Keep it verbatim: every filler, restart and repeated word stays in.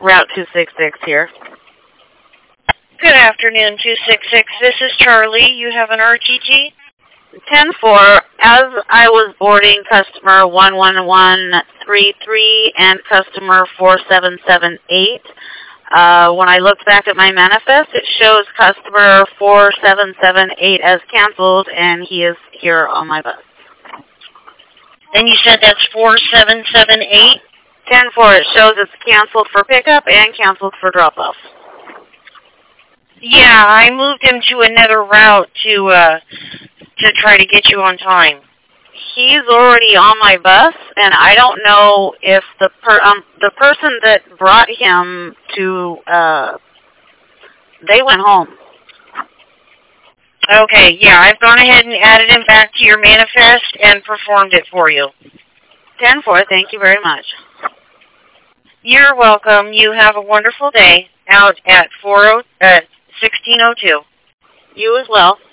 Route two six six here. Good afternoon, two six six. This is Charlie. You have an R T G? ten four, as I was boarding customer one one one three three and customer four seven seven eight, uh, when I looked back at my manifest, it shows customer four seven seven eight as canceled, and he is here on my bus. And you said that's four seven seven eight? ten four, it shows it's canceled for pickup and canceled for drop-off. Yeah, I moved him to another route to uh, to try to get you on time. He's already on my bus, and I don't know if the per um the person that brought him to uh they went home. Okay, yeah, I've gone ahead and added him back to your manifest and performed it for you. ten four, thank you very much. You're welcome. You have a wonderful day out at four oh uh sixteen oh two. You as well.